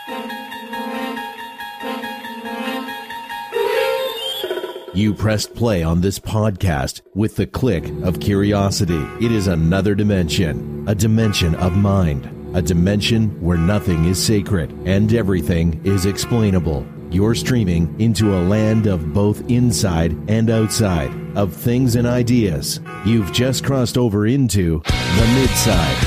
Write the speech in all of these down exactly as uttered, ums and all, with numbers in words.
You pressed play on this podcast with the click of curiosity. It is another dimension, a dimension of mind, a dimension where nothing is sacred and everything is explainable. You're streaming into a land of both inside and outside, of things and ideas. You've just crossed over into the Midside.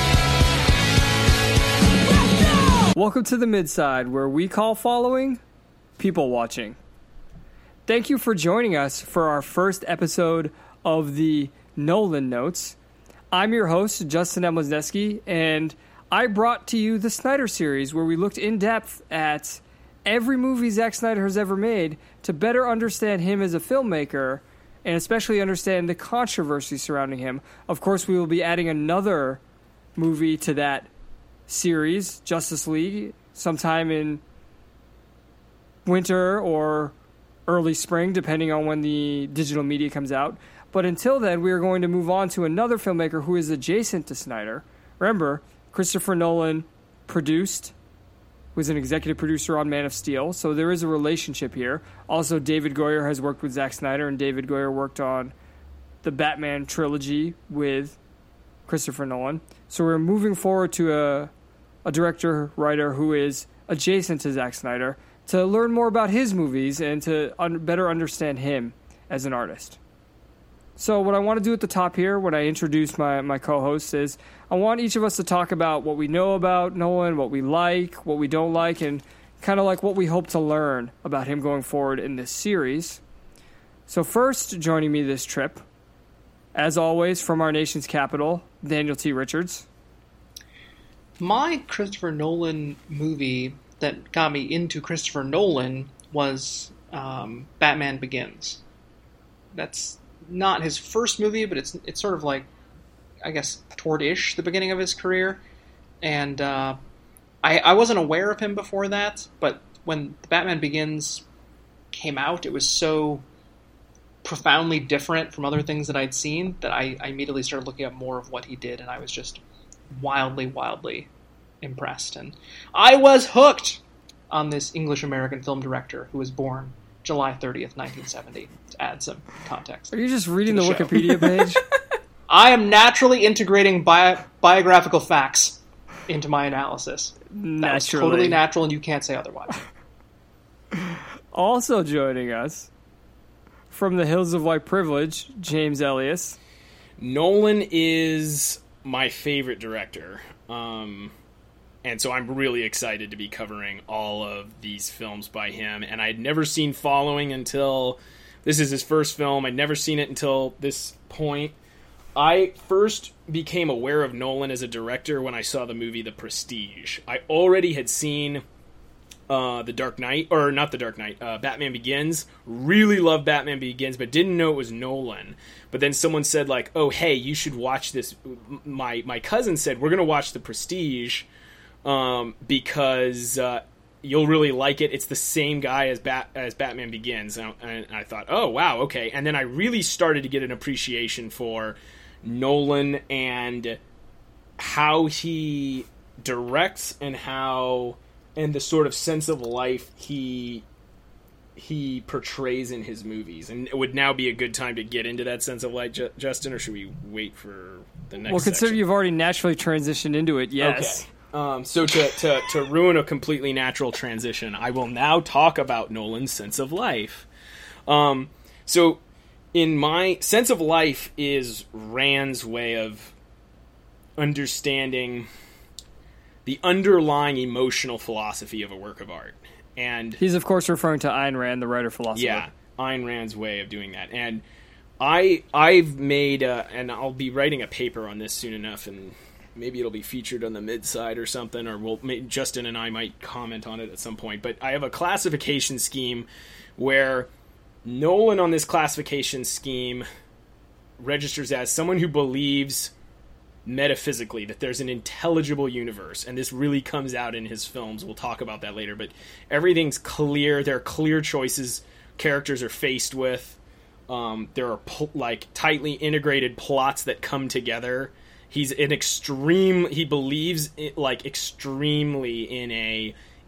Welcome to the Midside, where we call following people watching. Thank you for joining us for our first episode of the Nolan Notes. I'm your host, Justin M. Wisniewski, and I brought to you the Snyder Series, where we looked in depth at every movie Zack Snyder has ever made to better understand him as a filmmaker and especially understand the controversy surrounding him. Of course, we will be adding another movie to that series, Justice League, sometime in winter or early spring, depending on when the digital media comes out. But until then, we are going to move on to another filmmaker who is adjacent to Snyder. Remember, Christopher Nolan produced, was an executive producer on Man of Steel, so there is a relationship here. Also, David Goyer has worked with Zack Snyder, and David Goyer worked on the Batman trilogy with Christopher Nolan. So we're moving forward to a, a director-writer who is adjacent to Zack Snyder, to learn more about his movies and to un- better understand him as an artist. So what I want to do at the top here, when I introduce my, my co-hosts, is I want each of us to talk about what we know about Nolan, what we like, what we don't like, and kind of like what we hope to learn about him going forward in this series. So first, joining me this trip, as always, from our nation's capital, Daniel T. Richards. My Christopher Nolan movie that got me into Christopher Nolan was um, Batman Begins. That's not his first movie, but it's it's sort of like, I guess, toward-ish the beginning of his career. And uh, I, I wasn't aware of him before that, but when Batman Begins came out, it was so profoundly different from other things that I'd seen that I, I immediately started looking up more of what he did, and I was just wildly, wildly impressed. And I was hooked on this English-American film director who was born July thirtieth, nineteen seventy, to add some context. Are you just reading the the, show. Wikipedia page? I am naturally integrating bi- biographical facts into my analysis. Naturally. That's totally natural, and you can't say otherwise. Also joining us, from the Hills of White Privilege, James Elias. Nolan is my favorite director. Um... And so I'm really excited to be covering all of these films by him. And I'd never seen Following until... This is his first film. I'd never seen it until this point. I first became aware of Nolan as a director when I saw the movie The Prestige. I already had seen uh, The Dark Knight, or not The Dark Knight, uh, Batman Begins. Really loved Batman Begins, but didn't know it was Nolan. But then someone said, like, oh, hey, you should watch this. My, my cousin said, we're going to watch The Prestige. Um, because uh, you'll really like it. It's the same guy as Bat as Batman Begins, and, and I thought, oh wow, okay. And then I really started to get an appreciation for Nolan and how he directs and how and the sort of sense of life he he portrays in his movies. And it would now be a good time to get into that sense of life, Ju- Justin, or should we wait for the next? Well, consider section? you've already naturally transitioned into it. Yes. Okay. Um, so to, to, to ruin a completely natural transition, I will now talk about Nolan's sense of life. Um, so in my sense of life is Rand's way of understanding the underlying emotional philosophy of a work of art. And he's, of course, referring to Ayn Rand, the writer-philosopher. Yeah, Ayn Rand's way of doing that. And I, I've made, a, and I'll be writing a paper on this soon enough, and maybe it'll be featured on the Midside or something, or we'll, Justin and I might comment on it at some point. But I have a classification scheme where Nolan on this classification scheme registers as someone who believes metaphysically that there's an intelligible universe, and this really comes out in his films. We'll talk about that later, but everything's clear. There are clear choices characters are faced with. Um, there are pl- like tightly integrated plots that come together. He's an extreme. He believes it, like extremely in a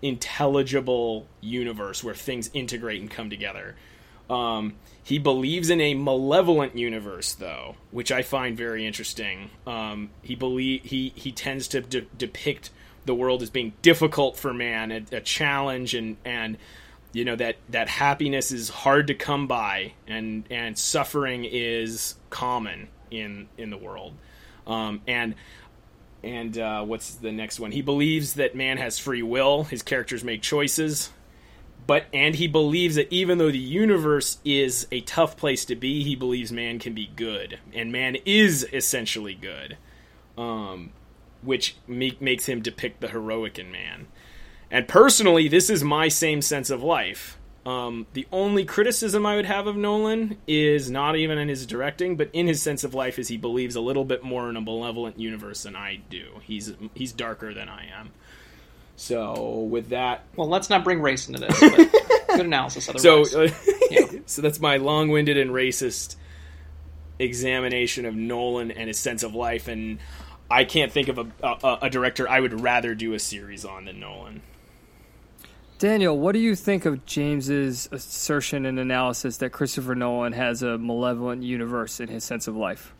intelligible universe where things integrate and come together. Um, he believes in a malevolent universe, though, which I find very interesting. Um, he believe he he tends to de- depict the world as being difficult for man, a, a challenge, and and you know that that happiness is hard to come by, and and suffering is common in in the world. Um, and and uh, what's the next one? He believes that man has free will. His characters make choices. But and he believes that even though the universe is a tough place to be, he believes man can be good, and man is essentially good, um, which make, makes him depict the heroic in man. And personally, this is my same sense of life. Um, the only criticism I would have of Nolan is not even in his directing, but in his sense of life, is he believes a little bit more in a malevolent universe than I do. He's he's darker than I am. So with that, well, let's not bring race into this. But good analysis. Otherwise, so uh, yeah. so that's my long-winded and racist examination of Nolan and his sense of life, and I can't think of a, a, a director I would rather do a series on than Nolan. Daniel, what do you think of James's assertion and analysis that Christopher Nolan has a malevolent universe in his sense of life?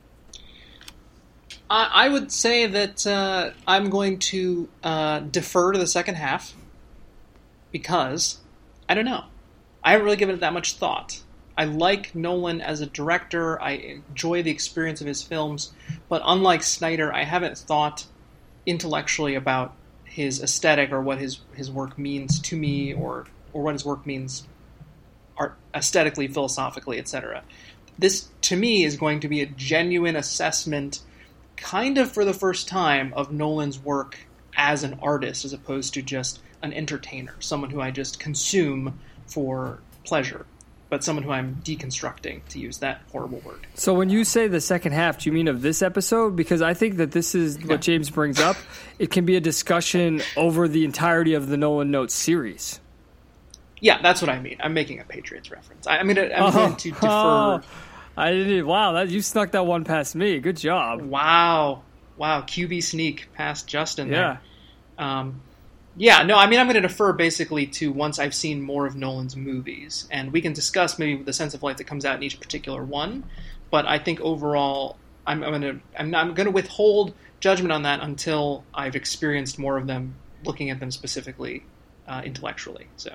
I would say that uh, I'm going to uh, defer to the second half because, I don't know, I haven't really given it that much thought. I like Nolan as a director, I enjoy the experience of his films, but unlike Snyder, I haven't thought intellectually about his aesthetic or what his, his work means to me, or, or what his work means art, aesthetically, philosophically, et cetera. This, to me, is going to be a genuine assessment, kind of for the first time, of Nolan's work as an artist as opposed to just an entertainer, someone who I just consume for pleasure, but someone who I'm deconstructing, to use that horrible word. So when you say the second half, do you mean of this episode? Because I think that this is what James brings up. It can be a discussion over the entirety of the Nolan Notes series. Yeah, that's what I mean. I'm making a Patriots reference. I, I mean, I'm oh, going to defer... Oh. I didn't. Wow, that you snuck that one past me. Good job. Wow, wow, Q B sneak past Justin. Yeah, there. Um, yeah. No, I mean, I'm going to defer basically to once I've seen more of Nolan's movies, and we can discuss maybe the sense of life that comes out in each particular one. But I think overall, I'm, I'm going to I'm, I'm going to withhold judgment on that until I've experienced more of them, looking at them specifically uh, intellectually. So.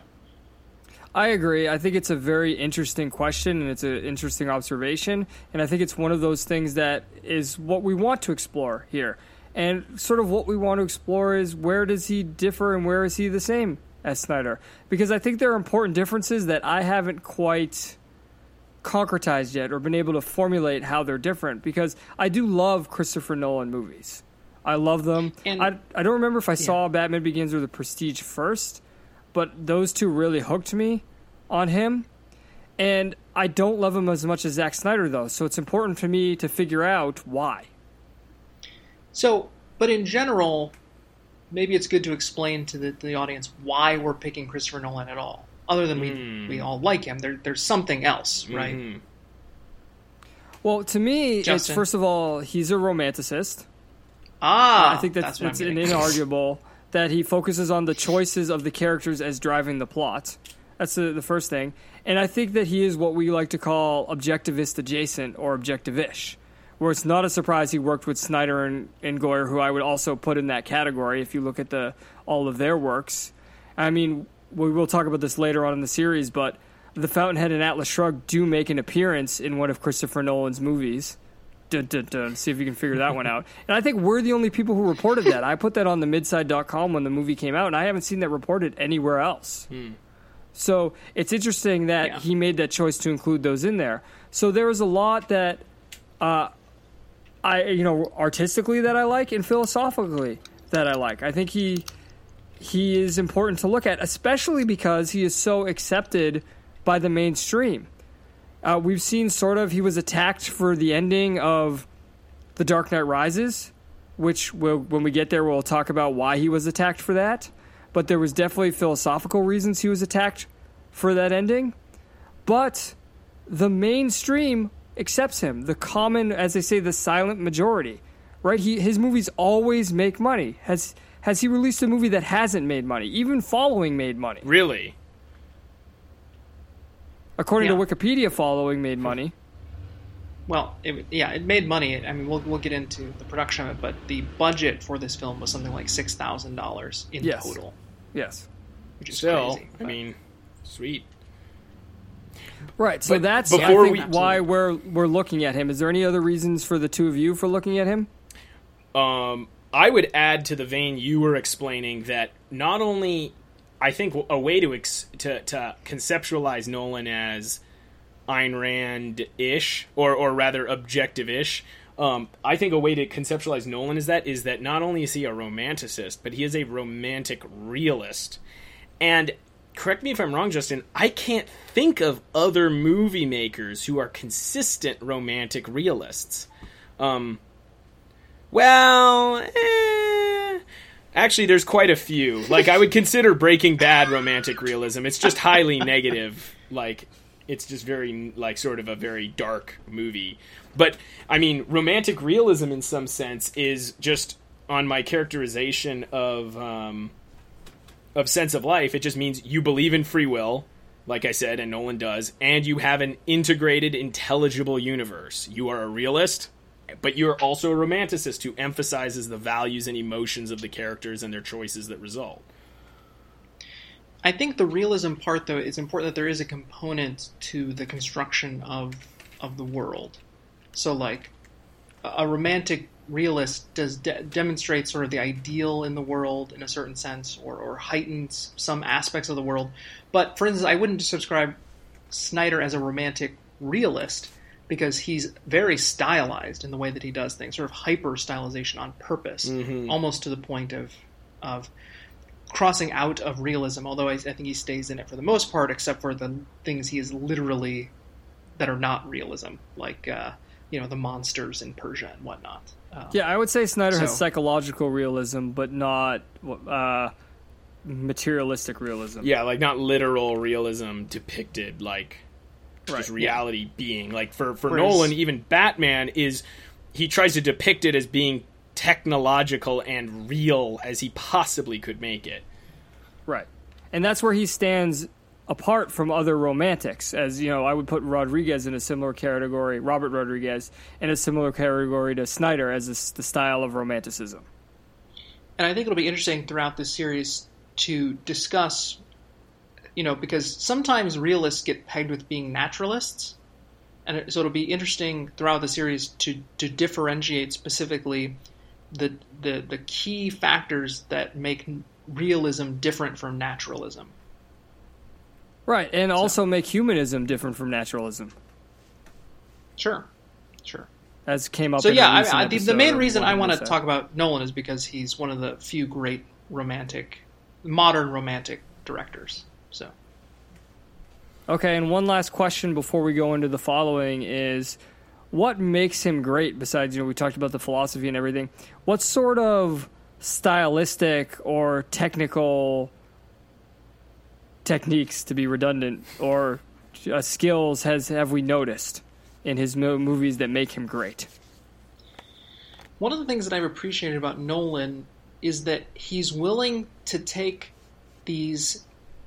I agree. I think it's a very interesting question, and it's an interesting observation, and I think it's one of those things that is what we want to explore here. And sort of what we want to explore is, where does he differ and where is he the same as Snyder? Because I think there are important differences that I haven't quite concretized yet or been able to formulate how they're different, because I do love Christopher Nolan movies. I love them. And I, I don't remember if I yeah. saw Batman Begins or The Prestige first, but those two really hooked me on him. And I don't love him as much as Zack Snyder, though, so it's important for me to figure out why. So, but in general, maybe it's good to explain to the, the audience why we're picking Christopher Nolan at all. Other than mm. we we all like him, there, there's something else, right? Mm-hmm. Well, to me, Justin. It's, first of all, he's a romanticist. Ah, I think that's, that's it's an inarguable that he focuses on the choices of the characters as driving the plot. That's the, the first thing. And I think that he is what we like to call objectivist adjacent or objective-ish, where it's not a surprise he worked with Snyder and, and Goyer, who I would also put in that category if you look at the all of their works. I mean, we will talk about this later on in the series, but The Fountainhead and Atlas Shrugged do make an appearance in one of Christopher Nolan's movies. Dun, dun, dun. See if you can figure that one out. And I think we're the only people who reported that. I put that on the midside dot com when the movie came out, and I haven't seen that reported anywhere else. Hmm. So it's interesting that yeah. he made that choice to include those in there. So there was a lot that uh, I, you know, artistically that I like and philosophically that I like. I think he he is important to look at, especially because he is so accepted by the mainstream. Uh, we've seen sort of he was attacked for the ending of The Dark Knight Rises, which we'll, when we get there, we'll talk about why he was attacked for that. But there was definitely philosophical reasons he was attacked for that ending. But the mainstream accepts him. The common, as they say, the silent majority, right? He his movies always make money. Has has he released a movie that hasn't made money? Even Following made money. Really? According Yeah. to Wikipedia, Following made money. Well, it, yeah, it made money. I mean, we'll we'll get into the production of it, but the budget for this film was something like six thousand dollars in Yes. total, Yes. which is Still, crazy. I but- mean, sweet. Right, so But that's I before think we- why we're we're looking at him. Is there any other reasons for the two of you for looking at him? Um, I would add to the vein you were explaining that not only, I think a way to ex- to, to conceptualize Nolan as Ayn Rand-ish, or or rather objective-ish. Um, I think a way to conceptualize Nolan is that is that not only is he a romanticist, but he is a romantic realist. And correct me if I'm wrong, Justin, I can't think of other movie makers who are consistent romantic realists. Um, well, eh, actually, there's quite a few. Like, I would consider Breaking Bad romantic realism. It's just highly negative. Like, it's just very, like, sort of a very dark movie. But, I mean, romantic realism in some sense is just on my characterization of um, of sense of life. It just means you believe in free will, like I said, and Nolan does, and you have an integrated, intelligible universe. You are a realist, but you're also a romanticist who emphasizes the values and emotions of the characters and their choices that result. I think the realism part, though, it's important that there is a component to the construction of of the world. So, like, a romantic realist does de- demonstrate sort of the ideal in the world in a certain sense, or, or heightens some aspects of the world. But, for instance, I wouldn't subscribe Snyder as a romantic realist because he's very stylized in the way that he does things, sort of hyper-stylization on purpose, Mm-hmm. almost to the point of of crossing out of realism, although I, I think he stays in it for the most part, except for the things he is literally that are not realism, like uh, you know, the monsters in Persia and whatnot. Um, Yeah, I would say Snyder has So- psychological realism, but not uh, materialistic realism. Yeah, like not literal realism depicted, like just Right, reality being. Like for, for Whereas- Nolan, even Batman is, he tries to depict it as being technological and real as he possibly could make it. Right. And that's where he stands apart from other romantics. As, you know, I would put Rodriguez in a similar category, Robert Rodriguez, in a similar category to Snyder as this, the style of romanticism. And I think it'll be interesting throughout this series to discuss, you know, because sometimes realists get pegged with being naturalists. And it, so it'll be interesting throughout the series to, to differentiate specifically the, the the key factors that make realism different from naturalism. Right, and also make humanism different from naturalism, Sure, sure. as came up So in yeah, a I, recent I, the, the episode main of reason I One want to Minute talk about Nolan is because he's one of the few great romantic, modern romantic directors. So Okay, and one last question before we go into the following is, what makes him great besides, you know, we talked about the philosophy and everything. What sort of stylistic or technical techniques, to be redundant, or uh, skills has have we noticed in his mo- movies that make him great? one of the things that I've appreciated about Nolan is that he's willing to take these,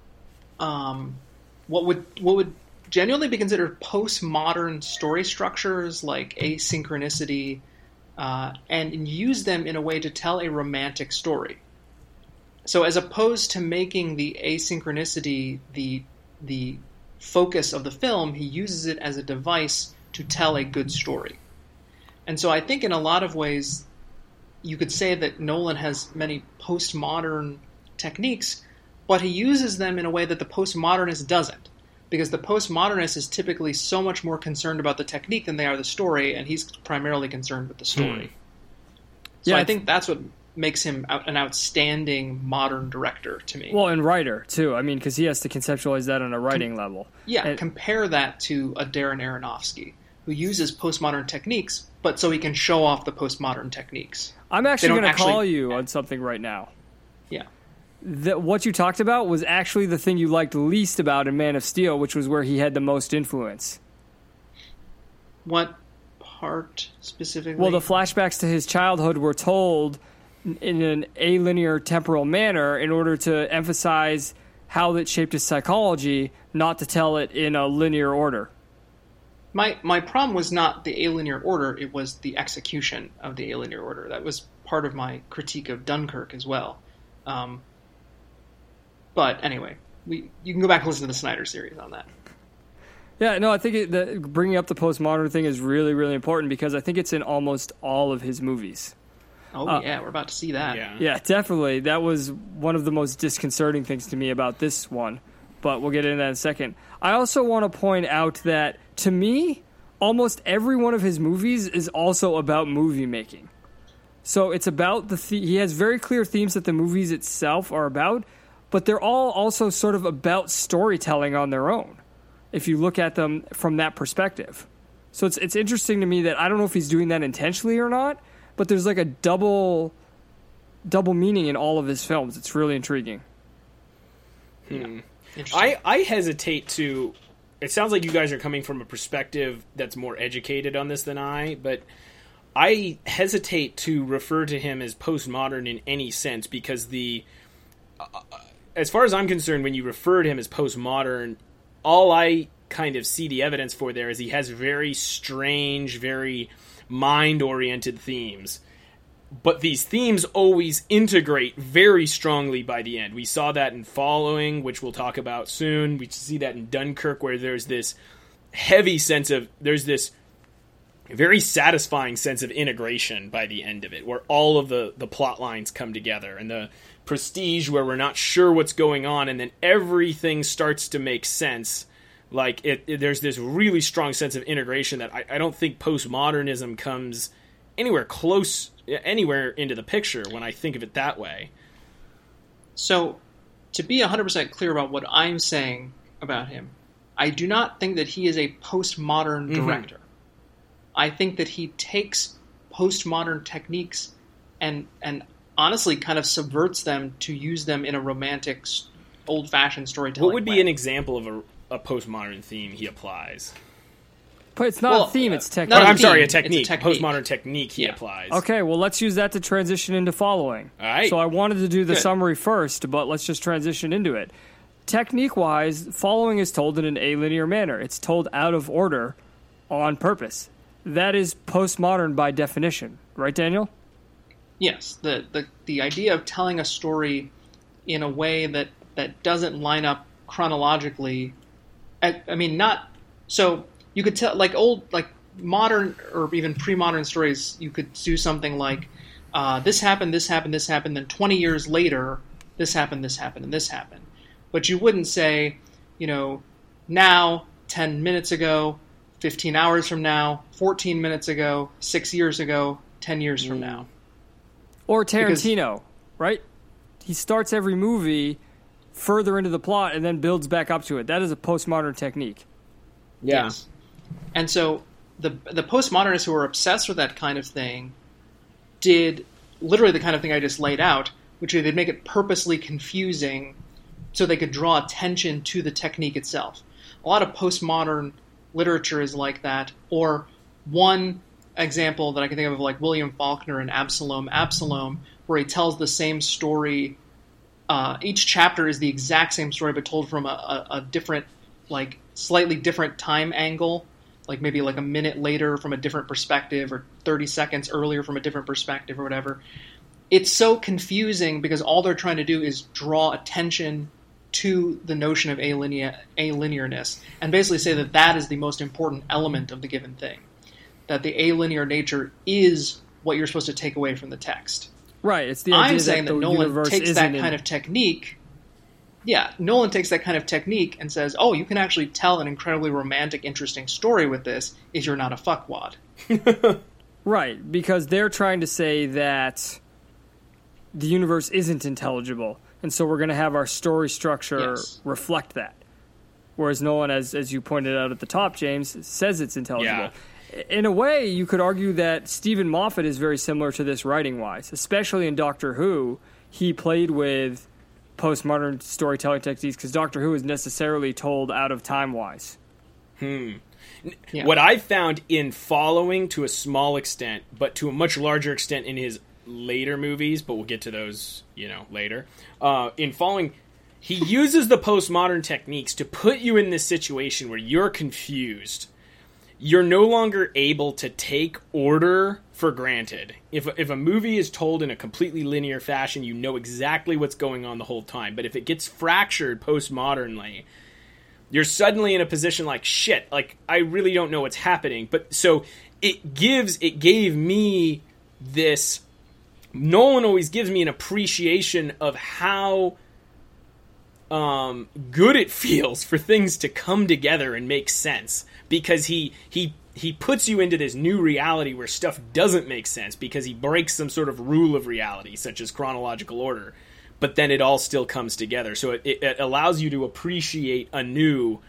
um, what would what would genuinely be considered postmodern story structures like asynchronicity, uh, and use them in a way to tell a romantic story. So as opposed to making the asynchronicity the the focus of the film, he uses it as a device to tell a good story. And so I think in a lot of ways, you could say that Nolan has many postmodern techniques, but he uses them in a way that the postmodernist doesn't. Because the postmodernist is typically so much more concerned about the technique than they are the story, and he's primarily concerned with the story. Hmm. So Yeah, I I think that's what makes him out- an outstanding modern director to me. Well, and writer, too. I mean, because he has to conceptualize that on a writing level. yeah, and- compare that to a Darren Aronofsky, who uses postmodern techniques, but so he can show off the postmodern techniques. I'm actually don't going to actually- call you on something right now. Yeah. That what you talked about was actually the thing you liked least about in Man of Steel, which was where he had the most influence. What part specifically? Well, the flashbacks to his childhood were told in an alinear temporal manner in order to emphasize how it shaped his psychology, not to tell it in a linear order. My my problem was not the alinear order, it was the execution of the alinear order. That was part of my critique of Dunkirk as well. Um, but anyway, we you can go back and listen to the Snyder series on that. Yeah, no, I think it, the, bringing up the postmodern thing is really, really important because I think it's in almost all of his movies. Oh, uh, yeah, we're about to see that. Yeah. yeah, definitely. That was one of the most disconcerting things to me about this one, but we'll get into that in a second. I also want to point out that, to me, almost every one of his movies is also about movie making. So it's about the, the he has very clear themes that the movies itself are about, but they're all also sort of about storytelling on their own, if you look at them from that perspective. So it's it's interesting to me that I don't know if he's doing that intentionally or not, but there's like a double double meaning in all of his films. It's really intriguing. Hmm. I, I hesitate to... It sounds like you guys are coming from a perspective that's more educated on this than I, but I hesitate to refer to him as postmodern in any sense because the... Uh, as far as I'm concerned, when you refer to him as postmodern, all I kind of see the evidence for there is he has very strange, very mind-oriented themes. But these themes always integrate very strongly by the end. We saw that in Following, which we'll talk about soon. We see that in Dunkirk, where there's this heavy sense of... There's this very satisfying sense of integration by the end of it, where all of the, the plot lines come together. And the Prestige, where we're not sure what's going on, and then everything starts to make sense. Like, it, it, there's this really strong sense of integration that I, I don't think postmodernism comes anywhere close... anywhere into the picture when I think of it that way. So, to be one hundred percent clear about what I'm saying about him, I do not think that he is a postmodern director. Mm-hmm. I think that he takes postmodern techniques and and honestly kind of subverts them to use them in a romantic, old-fashioned storytelling What would be way. an example of a, a postmodern theme he applies? But it's not Well, a theme, uh, it's technique. not I'm theme, sorry, a it's a technique. technique. Postmodern technique he Yeah. applies. Okay, well, let's use that to transition into Following. All right. So I wanted to do the Good. summary first, but let's just transition into it. Technique-wise, Following is told in an alinear manner. It's told out of order on purpose. That is postmodern by definition. Right, Daniel? Yes, the, the the idea of telling a story in a way that, that doesn't line up chronologically. I, I mean, not so you could tell like old like modern or even pre-modern stories. You could do something like uh, this happened, this happened, this happened. Then twenty years later, this happened, this happened, and this happened. But you wouldn't say, you know, now, ten minutes ago, fifteen hours from now, fourteen minutes ago, six years ago, ten years from now. Or Tarantino, right? He starts every movie further into the plot and then builds back up to it. That is a postmodern technique. Yeah. Yes. And so the the postmodernists who were obsessed with that kind of thing did literally the kind of thing I just laid out, which is they'd make it purposely confusing so they could draw attention to the technique itself. A lot of postmodern literature is like that, or one example that I can think of, like William Faulkner in Absalom, Absalom, where he tells the same story. Uh, each chapter is the exact same story, but told from a, a, a different, like slightly different time angle, like maybe like a minute later from a different perspective, or thirty seconds earlier from a different perspective, or whatever. It's so confusing because all they're trying to do is draw attention to the notion of alinear, alinearness, and basically say that that is the most important element of the given thing. That the alinear nature is what you're supposed to take away from the text. Right, it's the idea I'm saying that, that the Nolan universe takes isn't that in- kind of technique. Yeah, Nolan takes that kind of technique and says, oh, you can actually tell an incredibly romantic, interesting story with this if you're not a fuckwad. Right, because they're trying to say that the universe isn't intelligible, and so we're going to have our story structure Yes. reflect that. Whereas Nolan, as as you pointed out at the top, James, says it's intelligible. In a way, you could argue that Stephen Moffat is very similar to this writing-wise, especially in Doctor Who. He played with postmodern storytelling techniques because Doctor Who is necessarily told out of time-wise. Hmm. Yeah. What I've found in Following, to a small extent, but to a much larger extent in his later movies, but we'll get to those, you know, later. Uh, in Following, he uses the postmodern techniques to put you in this situation where you're confused. You're no longer able to take order for granted. If if a movie is told in a completely linear fashion, you know exactly what's going on the whole time. But if it gets fractured postmodernly, you're suddenly in a position like, shit, like, I really don't know what's happening. But so it gives, it gave me this, Nolan always gives me an appreciation of how um, good it feels for things to come together and make sense. Because he, he, he puts you into this new reality where stuff doesn't make sense because he breaks some sort of rule of reality, such as chronological order. But then it all still comes together. So it, it allows you to appreciate anew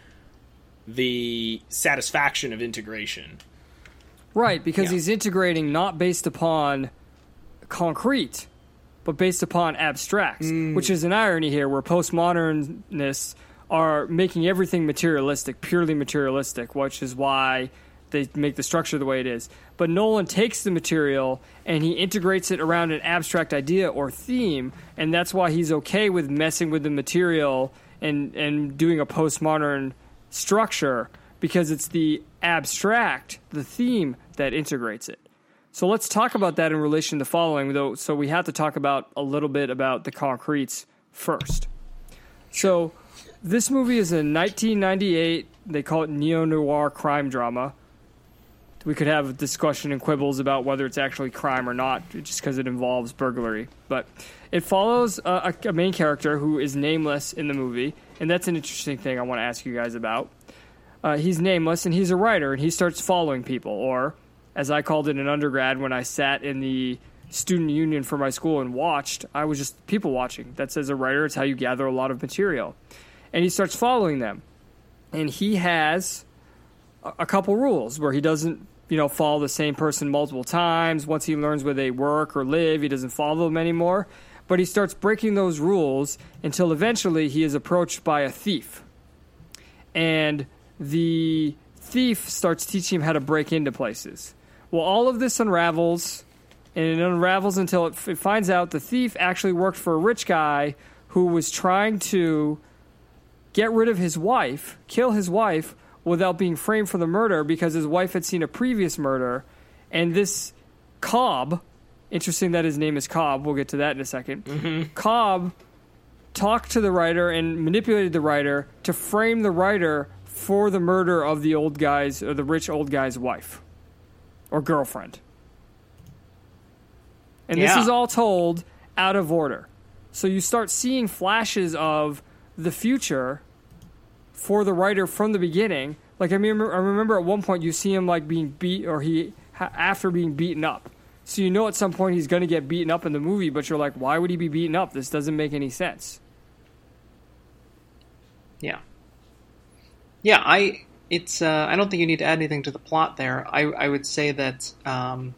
the satisfaction of integration. Right, because Yeah. he's integrating not based upon concrete, but based upon abstracts, Mm. which is an irony here where postmodernists are making everything materialistic, purely materialistic, which is why they make the structure the way it is. But Nolan takes the material and he integrates it around an abstract idea or theme, and that's why he's okay with messing with the material and, and doing a postmodern structure, because it's the abstract, the theme, that integrates it. So let's talk about that in relation to Following, though. So we have to talk about a little bit about the concretes first. So this movie is a nineteen ninety-eight, they call it neo-noir crime drama. We could have a discussion and quibbles about whether it's actually crime or not, just because it involves burglary. But it follows a, a main character who is nameless in the movie, and that's an interesting thing I want to ask you guys about. Uh, he's nameless, and he's a writer, and he starts following people, or, as I called it in undergrad when I sat in the student union for my school and watched, I was just people watching. That's, as a writer, it's how you gather a lot of material. And he starts following them. And he has a, a couple rules where he doesn't, you know, follow the same person multiple times. Once he learns where they work or live, he doesn't follow them anymore. But he starts breaking those rules until eventually he is approached by a thief. And the thief starts teaching him how to break into places. Well, all of this unravels, and it unravels until it, it finds out the thief actually worked for a rich guy who was trying to get rid of his wife, kill his wife, without being framed for the murder because his wife had seen a previous murder. And this Cobb, interesting that his name is Cobb, we'll get to that in a second, Mm-hmm. Cobb talked to the writer and manipulated the writer to frame the writer for the murder of the old guy's, or the rich old guy's wife or girlfriend. And Yeah. this is all told out of order. So you start seeing flashes of the future for the writer from the beginning. Like I remember, I remember at one point you see him like being beat, or he ha- after being beaten up. So you know at some point he's going to get beaten up in the movie, but you're like, why would he be beaten up? This doesn't make any sense. Yeah. Yeah, I it's uh, I don't think you need to add anything to the plot there. I I would say that um,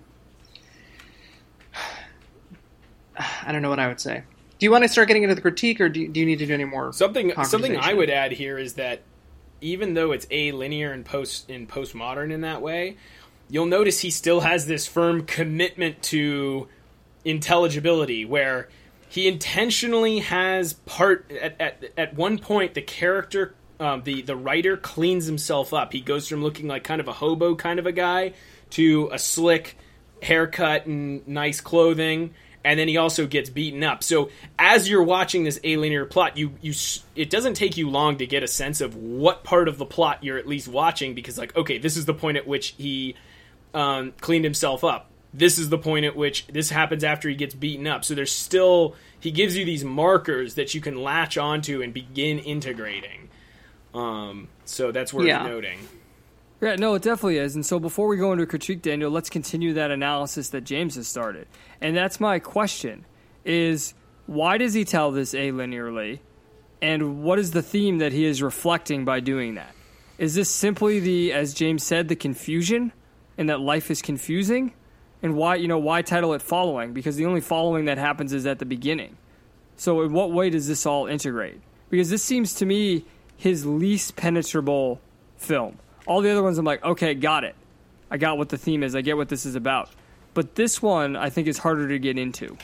I don't know what I would say. Do you want to start getting into the critique, or do you, do you need to do any more? Something something I conversation? would add here is that even though it's alinear and post in postmodern in that way, you'll notice he still has this firm commitment to intelligibility, where he intentionally has part at at, at one point the character um, the the writer cleans himself up. He goes from looking like kind of a hobo kind of a guy to a slick haircut and nice clothing. And then he also gets beaten up. So as you're watching this alinear plot, you you it doesn't take you long to get a sense of what part of the plot you're at least watching, because like, okay, this is the point at which he um, cleaned himself up. This is the point at which this happens after he gets beaten up. So there's still, he gives you these markers that you can latch onto and begin integrating. Um, so that's worth Yeah. noting. Yeah, no, it definitely is. And so before we go into a critique, Daniel, let's continue that analysis that James has started. And that's my question, is why does he tell this alinearly? And what is the theme that he is reflecting by doing that? Is this simply the, as James said, the confusion, and that life is confusing? And why, you know, why title it Following? Because the only following that happens is at the beginning. So in what way does this all integrate? Because this seems to me his least penetrable film. All the other ones I'm like, okay, got it. I got what the theme is. I get what this is about. but this one I think is harder to get into.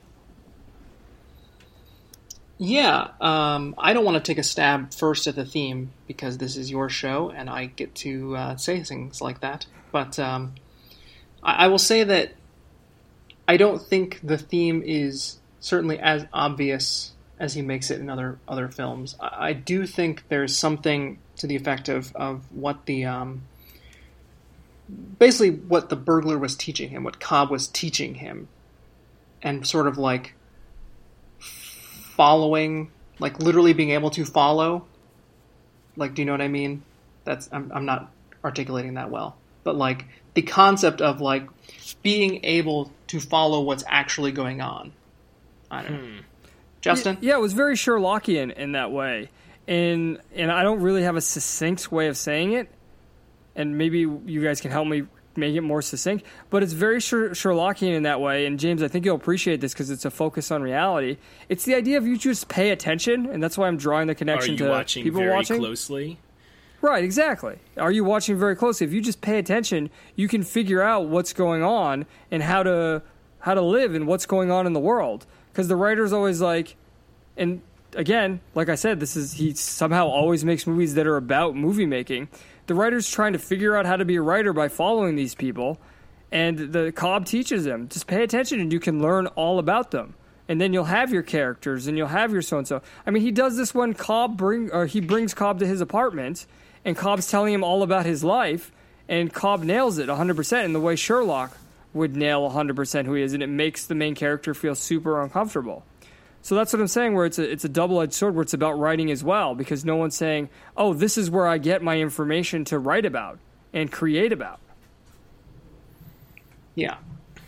Yeah, um, I don't want to take a stab first at the theme because this is your show and I get to uh, say things like that. But um, I, I will say that I don't think the theme is certainly as obvious as he makes it in other other films. I, I do think there's something to the effect of, of what the um, basically what the burglar was teaching him, what Cobb was teaching him, and sort of like following, like literally being able to follow. Like, do you know what I mean? That's I'm I'm not articulating that well, but like the concept of like being able to follow what's actually going on. I don't know. Hmm. Justin? Yeah, it was very Sherlockian in that way, and and I don't really have a succinct way of saying it, and maybe you guys can help me make it more succinct, but it's very Sher- Sherlockian in that way, and James, I think you'll appreciate this because it's a focus on reality. It's the idea of you just pay attention, and that's why I'm drawing the connection Are you to watching people very watching. closely? Right, exactly. Are you watching very closely? If you just pay attention, you can figure out what's going on and how to how to live and what's going on in the world. Because the writer's always like, and again, like I said, this is he somehow always makes movies that are about movie making. The writer's trying to figure out how to be a writer by following these people, and the Cobb teaches them. Just pay attention and you can learn all about them. And then you'll have your characters and you'll have your so-and-so. I mean, he does this when Cobb bring or he brings Cobb to his apartment, and Cobb's telling him all about his life, and Cobb nails it one hundred percent in the way Sherlock would nail one hundred percent who he is, and it makes the main character feel super uncomfortable. So that's what I'm saying, where it's a, it's a double-edged sword, where it's about writing as well, because no one's saying, oh, this is where I get my information to write about and create about. Yeah.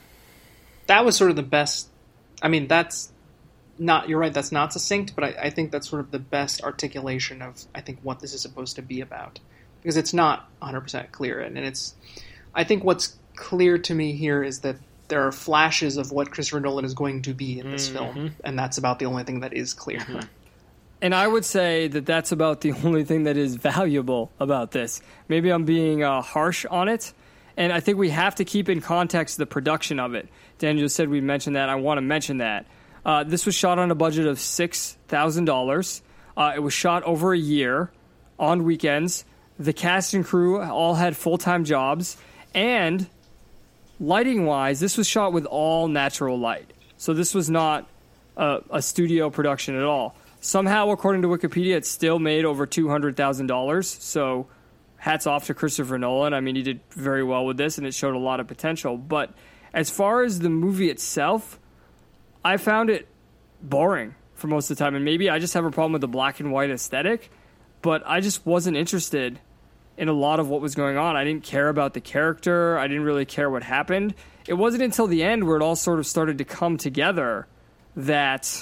That was sort of the best. I mean, that's not, you're right, that's not succinct, but I, I think that's sort of the best articulation of, I think, what this is supposed to be about. Because it's not one hundred percent clear. And it's, I think what's clear to me here is that there are flashes of what Christopher Nolan is going to be in this mm-hmm. film, and that's about the only thing that is clear. Mm-hmm. And I would say that that's about the only thing that is valuable about this. Maybe I'm being uh, harsh on it, and I think we have to keep in context the production of it. Daniel said we mentioned that. I want to mention that. Uh, this was shot on a budget of six thousand dollars. Uh, it was shot over a year on weekends. The cast and crew all had full-time jobs, and lighting-wise, this was shot with all natural light. So this was not a, a studio production at all. Somehow, according to Wikipedia, it still made over two hundred thousand dollars. So hats off to Christopher Nolan. I mean, he did very well with this, and it showed a lot of potential. But as far as the movie itself, I found it boring for most of the time. And maybe I just have a problem with the black and white aesthetic, but I just wasn't interested in a lot of what was going on. I didn't care about the character. I didn't really care what happened. It wasn't until the end where it all sort of started to come together that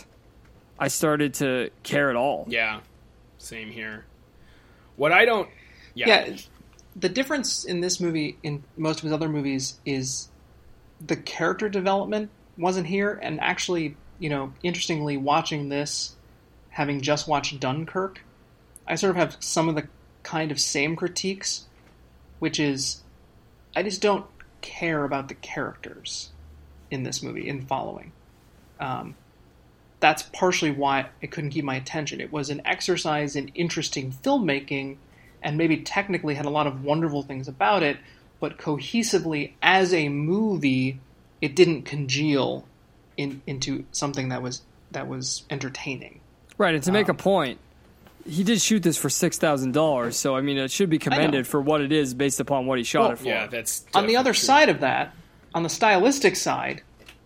I started to care at all. Yeah, same here. What I don't... Yeah. yeah, the difference in this movie, in most of his other movies, is the character development wasn't here. And actually, you know, interestingly, watching this, having just watched Dunkirk, I sort of have some of the kind of same critiques, which is I just don't care about the characters in this movie, in Following. Um, that's partially why I couldn't keep my attention. It was an exercise in interesting filmmaking, and maybe technically had a lot of wonderful things about it, but cohesively as a movie, it didn't congeal in, into something that was that was entertaining. Right, and to make um, a point, he did shoot this for six thousand dollars, so I mean, it should be commended for what it is based upon what he shot well, it for. Yeah, that's on the other true. side of that, on the stylistic side,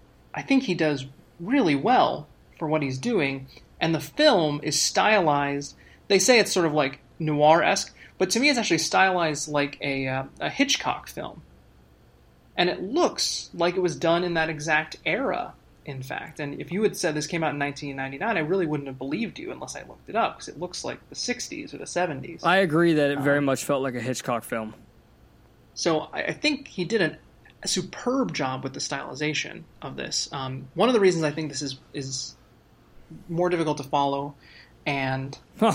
I think he does really well for what he's doing, and the film is stylized. They say it's sort of like noir-esque, but to me, it's actually stylized like a uh, a Hitchcock film, and it looks like it was done in that exact era. In fact, and if you had said this came out in nineteen ninety-nine, I really wouldn't have believed you unless I looked it up, because it looks like the sixties or the seventies. I agree that it very um, much felt like a Hitchcock film. So I, I think he did an, a superb job with the stylization of this. Um, one of the reasons I think this is is more difficult to follow and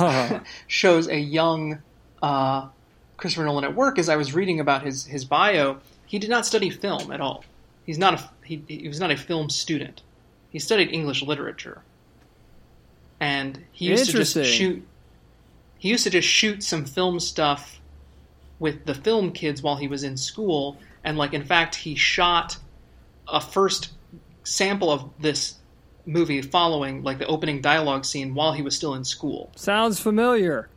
shows a young uh, Christopher Nolan at work is I was reading about his, his bio. He did not study film at all. He's not a he, he was not a film student. He studied English literature, and he used to just shoot. He used to just shoot some film stuff with the film kids while he was in school, and like in fact, he shot a first sample of this movie following like the opening dialogue scene while he was still in school. Sounds familiar.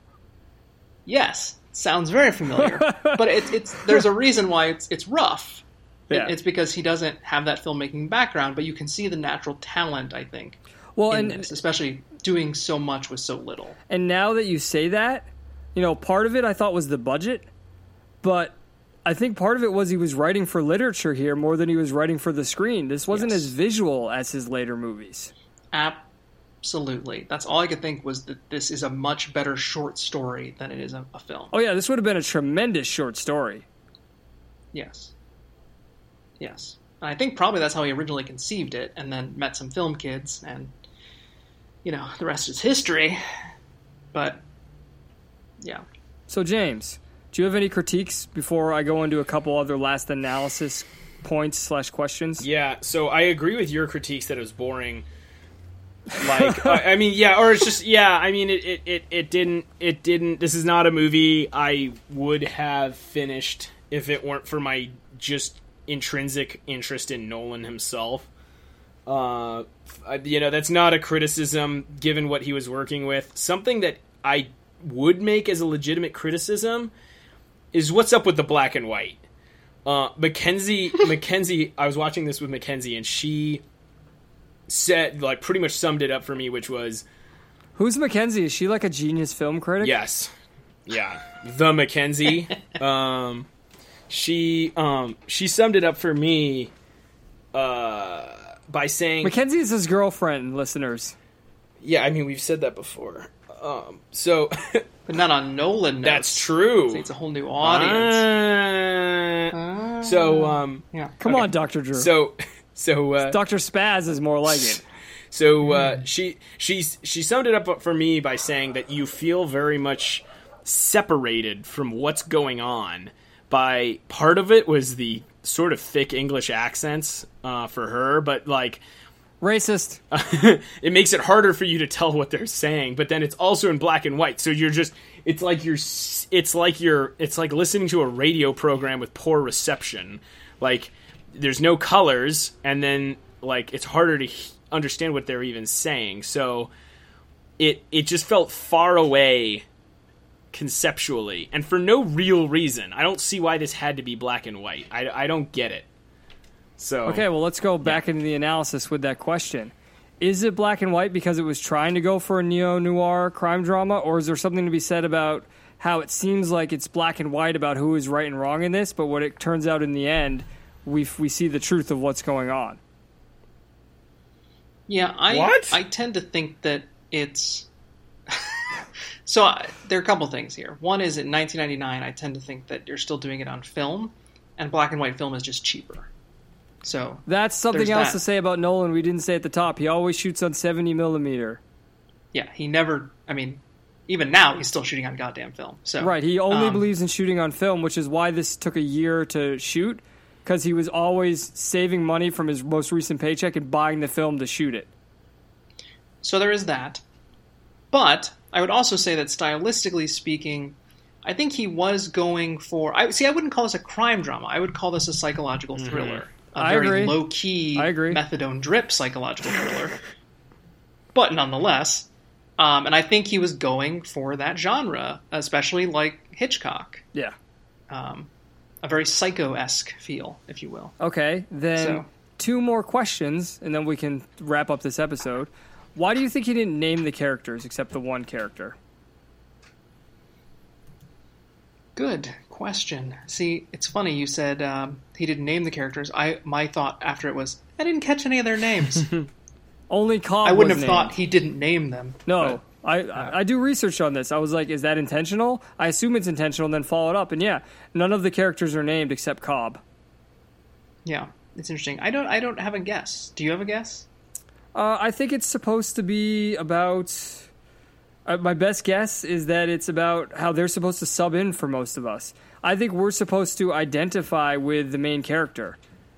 Yes, sounds very familiar. But it's it's there's a reason why it's it's rough. Yeah. It, it's because he doesn't have that filmmaking background, but you can see the natural talent, I think. Well, in and this, especially doing so much with so little. And now that you say that, you know, part of it I thought was the budget, but I think part of it was he was writing for literature here more than he was writing for the screen. This wasn't Yes. as visual as his later movies. Absolutely. That's all I could think was that this is a much better short story than it is a, a film. Oh yeah, this would have been a tremendous short story. Yes. Yes. And I think probably that's how he originally conceived it, and then met some film kids, and, you know, the rest is history. But, yeah. So James, do you have any critiques before I go into a couple other last analysis points slash questions? Yeah, so I agree with your critiques that it was boring. Like, I, I mean, yeah, or it's just, yeah, I mean, it, it, it, it didn't, it didn't, this is not a movie I would have finished if it weren't for my just intrinsic interest in Nolan himself. Uh, you know, that's not a criticism given what he was working with. Something that I would make as a legitimate criticism is what's up with the black and white. Uh, Mackenzie, Mackenzie, I was watching this with Mackenzie, and she said, like, pretty much summed it up for me, which was... Who's Mackenzie? Is she like a genius film critic? Yes. Yeah. The Mackenzie. um, she, um, she summed it up for me uh, by saying... Mackenzie is his girlfriend, listeners. Yeah, I mean, we've said that before. Um, so... But not on Nolan notes. That's true. It's a whole new audience. Uh, Uh, so, um... yeah. Come okay. on, Doctor Drew. So... So uh, Doctor Spaz is more like it. So uh, she she she summed it up for me by saying that you feel very much separated from what's going on. By part of it was the sort of thick English accents uh, for her, but like Racist. it makes it harder for you to tell what they're saying. But then it's also in black and white, so you're just it's like you're it's like you're it's like listening to a radio program with poor reception, like. There's no colors, and then like it's harder to he- understand what they're even saying. So it it just felt far away conceptually, and for no real reason. I don't see why this had to be black and white. I, I don't get it. So Okay, well, let's go back Yeah. into the analysis with that question. Is it black and white because it was trying to go for a neo-noir crime drama, or is there something to be said about how it seems like it's black and white about who is right and wrong in this, but what it turns out in the end... we we see the truth of what's going on. Yeah, I What? I tend to think that it's so I, there are a couple things here. One is in nineteen ninety-nine, I tend to think that you're still doing it on film, and black and white film is just cheaper. So That's something there's else that. to say about Nolan we didn't say at the top. He always shoots on seventy millimeter. Yeah, he never. I mean, even now he's still shooting on goddamn film. So Right, he only um, believes in shooting on film, which is why this took a year to shoot, because he was always saving money from his most recent paycheck and buying the film to shoot it. So there is that. But I would also say that stylistically speaking, I think he was going for... I see, I wouldn't call this a crime drama. I would call this a psychological thriller. A I very agree. low-key, I agree. methadone drip psychological thriller. But nonetheless, um, and I think he was going for that genre, especially like Hitchcock. Yeah. Um, a very psycho-esque feel, if you will. Okay, then So- two more questions, and then we can wrap up this episode. Why do you think he didn't name the characters except the one character? Good question. See, it's funny you said um, he didn't name the characters. I my thought after it was I didn't catch any of their names. Only Cobb I wouldn't was have named. thought he didn't name them. No, I, I I do research on this. I was like, is that intentional? I assume it's intentional, and then follow it up. And yeah, none of the characters are named except Cobb. Yeah, it's interesting. I don't. I don't have a guess. Do you have a guess? Uh, I think it's supposed to be about... Uh, my best guess is that it's about how they're supposed to sub in for most of us. I think we're supposed to identify with the main character.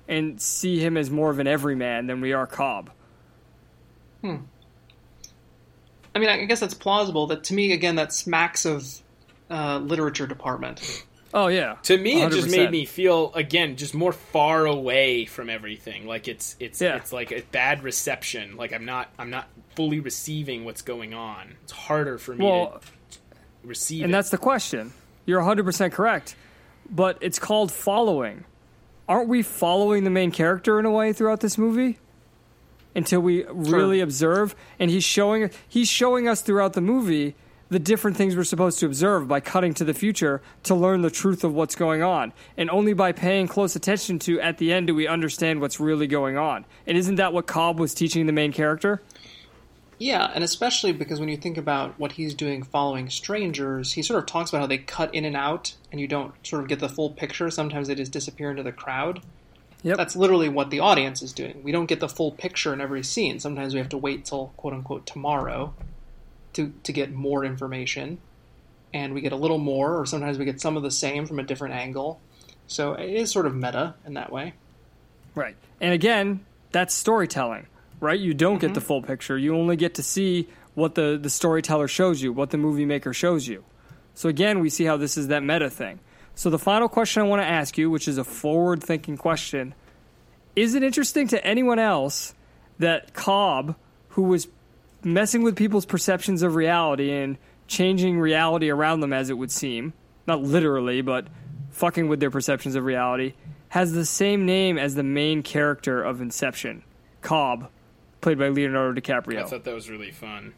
and see him as more of an everyman than we are Cobb. Hmm. I mean, I guess that's plausible. That to me, again, that smacks of uh, literature department. Oh yeah. To me, one hundred percent. It just made me feel again just more far away from everything. Like it's it's Yeah. it's like a bad reception. Like I'm not I'm not fully receiving what's going on. It's harder for me Well, to receive. and it. that's the question. You're one hundred percent correct. But it's called following. Aren't we following the main character in a way throughout this movie? Until we really Sure. observe, and he's showing he's showing us throughout the movie the different things we're supposed to observe by cutting to the future to learn the truth of what's going on. And only by paying close attention to at the end do we understand what's really going on. And isn't that what Cobb was teaching the main character? Yeah, and especially because when you think about what he's doing following strangers, he sort of talks about how they cut in and out, and you don't sort of get the full picture. Sometimes they just disappear into the crowd. Yep. That's literally what the audience is doing. We don't get the full picture in every scene. Sometimes we have to wait till quote-unquote tomorrow to, to get more information. And we get a little more, or sometimes we get some of the same from a different angle. So it is sort of meta in that way. Right. And again, that's storytelling, right? You don't Mm-hmm. get the full picture. You only get to see what the, the storyteller shows you, what the movie maker shows you. So again, we see how this is that meta thing. So the final question I want to ask you, which is a forward-thinking question, is it interesting to anyone else that Cobb, who was messing with people's perceptions of reality and changing reality around them as it would seem, not literally, but fucking with their perceptions of reality, has the same name as the main character of Inception, Cobb, played by Leonardo DiCaprio? I thought that was really fun.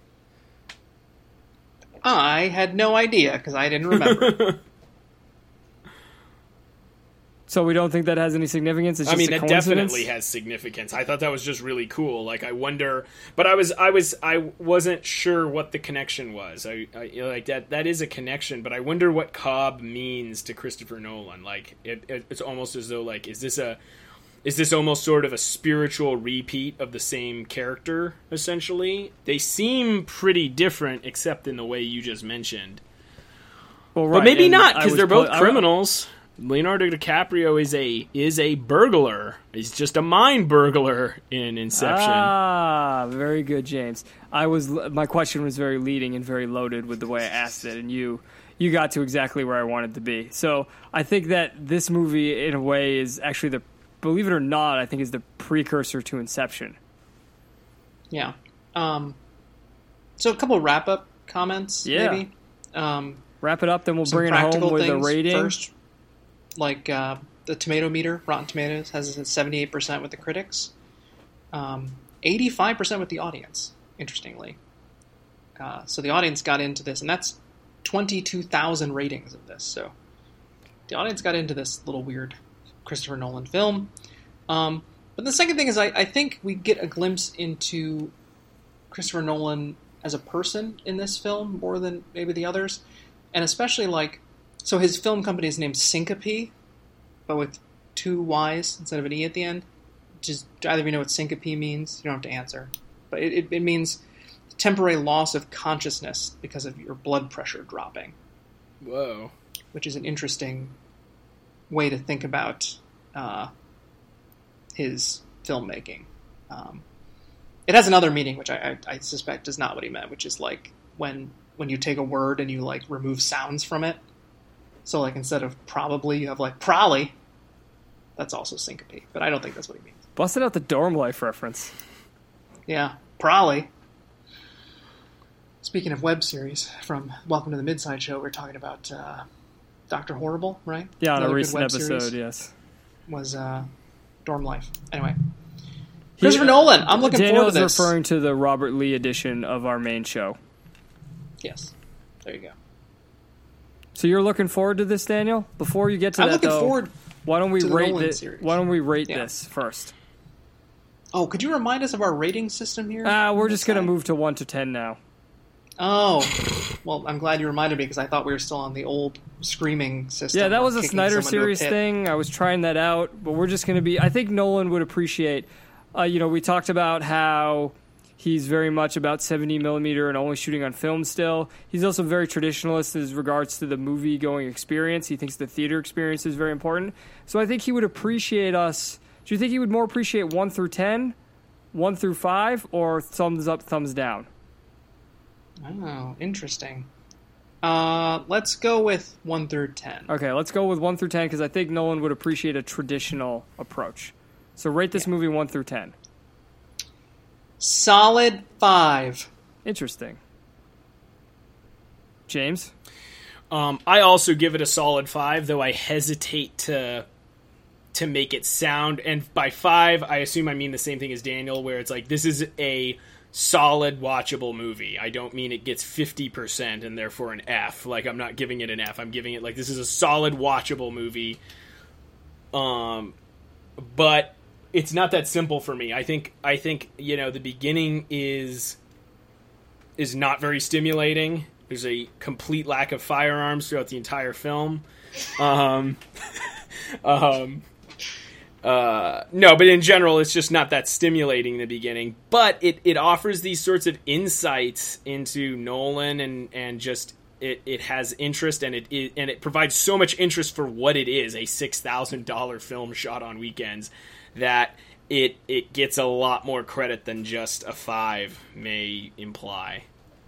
I had no idea because I didn't remember. So we don't think that has any significance? It's I just mean, a it coincidence? definitely has significance. I thought that was just really cool. Like, I wonder, but I was, I was, I wasn't sure what the connection was. I, I you know, like that, that is a connection, but I wonder what Cobb means to Christopher Nolan. Like, it, it, it's almost as though, like, is this a, is this almost sort of a spiritual repeat of the same character? Essentially, they seem pretty different, except in the way you just mentioned. Well, But right, maybe and not, I because was they're both pl- I- criminals. Leonardo DiCaprio is a is a burglar. He's just a mind burglar in Inception. Ah, very good, James. I was my question was very leading and very loaded with the way I asked it, and you you got to exactly where I wanted to be. So I think that this movie, in a way, is actually the, believe it or not, I think is the precursor to Inception. Yeah. Um, so a couple wrap up comments, Yeah. maybe. Um, Wrap it up, then we'll some bring it home practical with a things rating. first. Like uh, the tomato meter, Rotten Tomatoes has it at seventy-eight percent with the critics, um, eighty-five percent with the audience, interestingly. Uh, so the audience got into this, and that's twenty-two thousand ratings of this. So the audience got into this little weird Christopher Nolan film. Um, but the second thing is I, I think we get a glimpse into Christopher Nolan as a person in this film more than maybe the others. And especially, like, so his film company is named Syncope, but with two Y's instead of an E at the end. Just, do either of you know what syncope means? You don't have to answer. But it, it, it means temporary loss of consciousness because of your blood pressure dropping. Whoa. Which is an interesting way to think about uh, his filmmaking. Um, it has another meaning, which I, I, I suspect is not what he meant, which is like when when you take a word and you like remove sounds from it. So like instead of probably, you have like probably. That's also syncope, but I don't think that's what he means. Busted out the Dorm Life reference. Yeah, probably. Speaking of web series, from Welcome to the Midside Show, we're talking about uh, Doctor Horrible, right? Yeah, on Another a good recent web episode, series yes. Was uh, Dorm Life. Anyway. He- Christopher Nolan, I'm looking Daniel forward to is this. referring to the Robert Lee edition of our main show. Yes. There you go. So you're looking forward to this, Daniel? Before you get to I'm that, looking though, forward why don't we to the rate Nolan this? series. Why don't we rate Yeah. this first? Oh, could you remind us of our rating system here? Ah, we're just going to Okay. move to one to ten now. Oh. Well, I'm glad you reminded me because I thought we were still on the old screaming system. Yeah, that of was a kicking Snyder someone to a series pit. thing. I was trying that out, but we're just going to be. I think Nolan would appreciate. Uh, you know, we talked about how he's very much about seventy millimeter and only shooting on film still. He's also very traditionalist as regards to the movie going experience. He thinks the theater experience is very important. So I think he would appreciate us Do you think he would more appreciate one through ten, one through five, or thumbs up, thumbs down? Oh, interesting. Uh, let's go with one through ten. Okay, let's go with one through ten because I think Nolan would appreciate a traditional approach. So rate this yeah. movie one through ten. Solid five. Interesting. James? Um, I also give it a solid five, though I hesitate to to make it sound. And by five, I assume I mean the same thing as Daniel, where it's like, this is a solid, watchable movie. I don't mean it gets fifty percent and therefore an F. Like, I'm not giving it an F. I'm giving it, like, this is a solid, watchable movie. Um, but it's not that simple for me. I think, I think, you know, the beginning is is not very stimulating. There's a complete lack of firearms throughout the entire film. Um, um, uh, no, but in general, it's just not that stimulating in the beginning. But it, it offers these sorts of insights into Nolan, and, and just it, it has interest, and it, it and it provides so much interest for what it is, a six thousand dollars film shot on weekends, that it it gets a lot more credit than just a five may imply.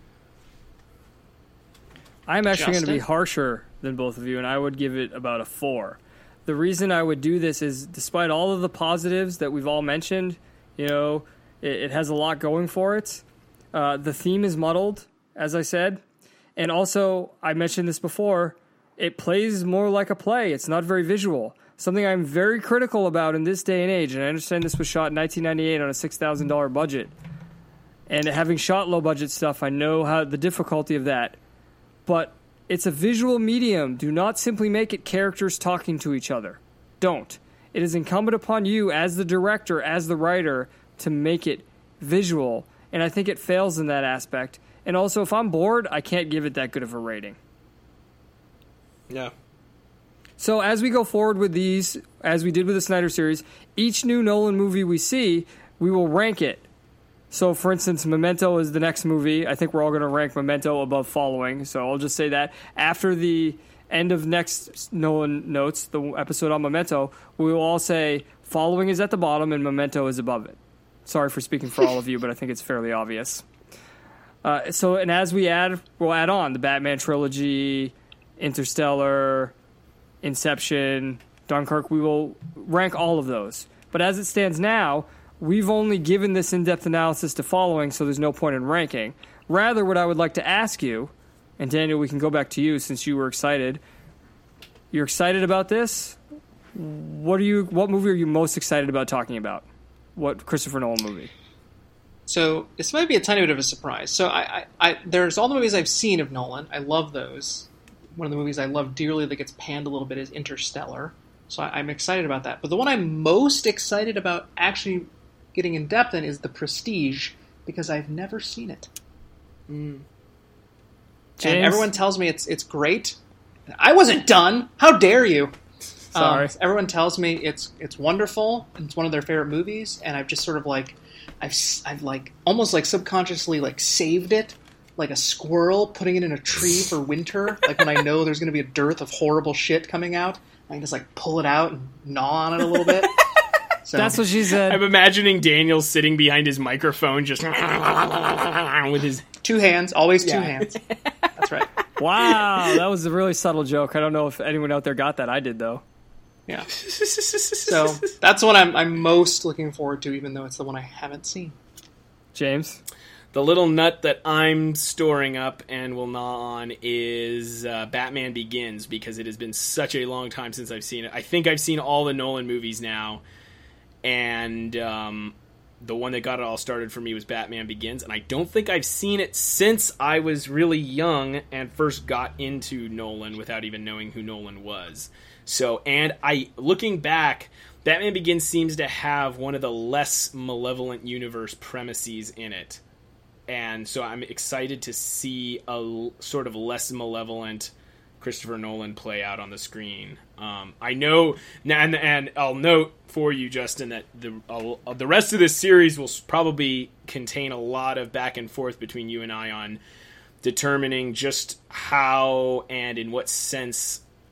I'm actually going to be Justin? harsher than both of you, and I would give it about a four. The reason I would do this is, despite all of the positives that we've all mentioned, you know, it, it has a lot going for it. Uh, the theme is muddled, as I said. And also, I mentioned this before, it plays more like a play. It's not very visual. Something I'm very critical about in this day and age, and I understand this was shot in nineteen ninety-eight on a six thousand dollars budget. And having shot low-budget stuff, I know how the difficulty of that. But it's a visual medium. Do not simply make it characters talking to each other. Don't. It is incumbent upon you as the director, as the writer, to make it visual. And I think it fails in that aspect. And also, if I'm bored, I can't give it that good of a rating. Yeah. So as we go forward with these, as we did with the Snyder series, each new Nolan movie we see, we will rank it. So, for instance, Memento is the next movie. I think we're all going to rank Memento above Following. So I'll just say that. After the end of next Nolan Notes, the episode on Memento, we will all say Following is at the bottom and Memento is above it. Sorry for speaking for all of you, but I think it's fairly obvious. Uh, so, and as we add, we'll add on the Batman trilogy, Interstellar, Inception, Dunkirk. We will rank all of those. But as it stands now, we've only given this in-depth analysis to Following, so there's no point in ranking. Rather, what I would like to ask you, and Daniel, we can go back to you since you were excited. You're excited about this? What are you? What movie are you most excited about talking about? What Christopher Nolan movie? So this might be a tiny bit of a surprise. So I, I, I there's all the movies I've seen of Nolan. I love those. One of the movies I love dearly that gets panned a little bit is Interstellar. So I, I'm excited about that. But the one I'm most excited about actually getting in depth in is The Prestige, because I've never seen it. Mm. And everyone tells me it's it's great. I wasn't done. How dare you? Sorry. Um, everyone tells me it's it's wonderful. It's one of their favorite movies, and I've just sort of like I've I've like almost like subconsciously like saved it, like a squirrel putting it in a tree for winter. Like when I know there's going to be a dearth of horrible shit coming out, I can just like pull it out and gnaw on it a little bit. So. That's what she said. I'm imagining Daniel sitting behind his microphone just with his... Two hands, always two yeah. hands. That's right. Wow, that was a really subtle joke. I don't know if anyone out there got that. I did, though. Yeah. So that's what I'm, I'm most looking forward to, even though it's the one I haven't seen. James? The little nut that I'm storing up and will gnaw on is uh, Batman Begins, because it has been such a long time since I've seen it. I think I've seen all the Nolan movies now. And um, the one that got it all started for me was Batman Begins. And I don't think I've seen it since I was really young and first got into Nolan without even knowing who Nolan was. So, and I, looking back, Batman Begins seems to have one of the less malevolent universe premises in it. And so I'm excited to see a sort of less malevolent Christopher Nolan play out on the screen. Um, I know, and, and I'll note for you, Justin, that the uh, the rest of this series will probably contain a lot of back and forth between you and I on determining just how and in what sense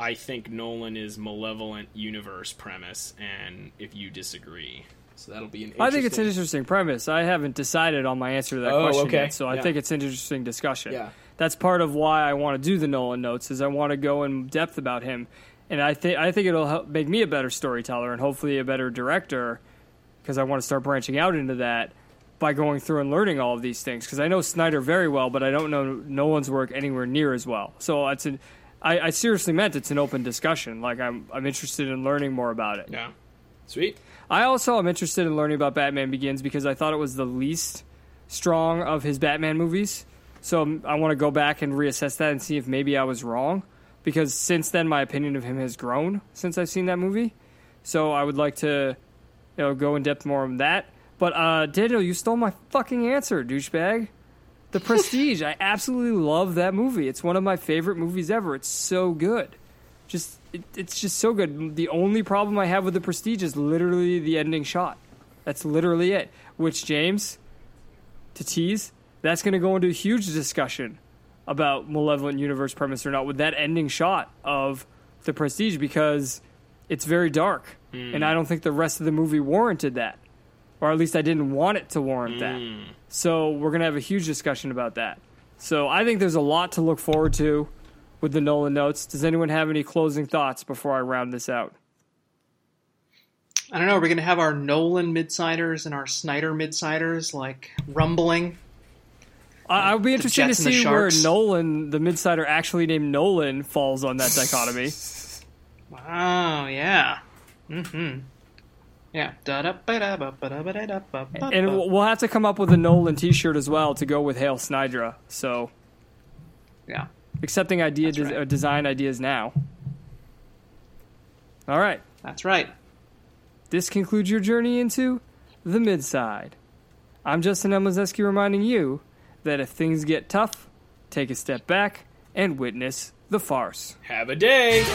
I think Nolan is malevolent universe premise, and if you disagree. So that'll be an interesting... I think it's an interesting premise. I haven't decided on my answer to that oh, question okay. yet, so I yeah. think it's an interesting discussion. Yeah. That's part of why I want to do the Nolan notes, is I want to go in depth about him. And I, th- I think it'll help make me a better storyteller and hopefully a better director, because I want to start branching out into that by going through and learning all of these things. Because I know Snyder very well, but I don't know Nolan's work anywhere near as well. So it's an, I, I seriously meant it's an open discussion. Like, I'm I'm interested in learning more about it. Yeah. Sweet. I also am interested in learning about Batman Begins because I thought it was the least strong of his Batman movies. So I want to go back and reassess that and see if maybe I was wrong. Because since then, my opinion of him has grown since I've seen that movie. So I would like to, you know, go in depth more on that. But uh, Daniel, you stole my fucking answer, douchebag. The Prestige. I absolutely love that movie. It's one of my favorite movies ever. It's so good. Just it, it's just so good. The only problem I have with The Prestige is literally the ending shot. That's literally it. Which, James, to tease, that's going to go into a huge discussion about malevolent universe premise or not with that ending shot of The Prestige, because it's very dark. Mm. And I don't think the rest of the movie warranted that. Or at least I didn't want it to warrant mm. that. So we're going to have a huge discussion about that. So I think there's a lot to look forward to with the Nolan notes. Does anyone have any closing thoughts before I round this out? I don't know. We're going to have our Nolan midsiders and our Snyder midsiders, like, rumbling. I I would be interested to see where Nolan, the midsider actually named Nolan, falls on that dichotomy. Wow, yeah. Mm-hmm. Yeah. And we'll have to come up with a Nolan t-shirt as well to go with Hail Snydra. So, yeah. Accepting idea That's des- right. uh, design ideas now. All right. That's right. This concludes your journey into the midside. I'm Justin Emlazeski reminding you that if things get tough, take a step back and witness the farce. Have a day.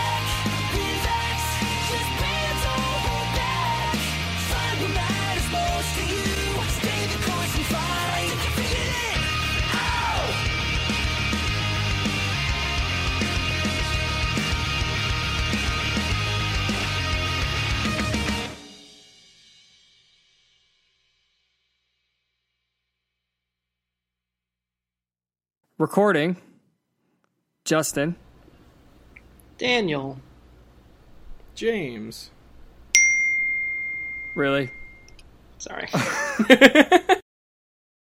Recording, Justin. Daniel. James. Really? Sorry.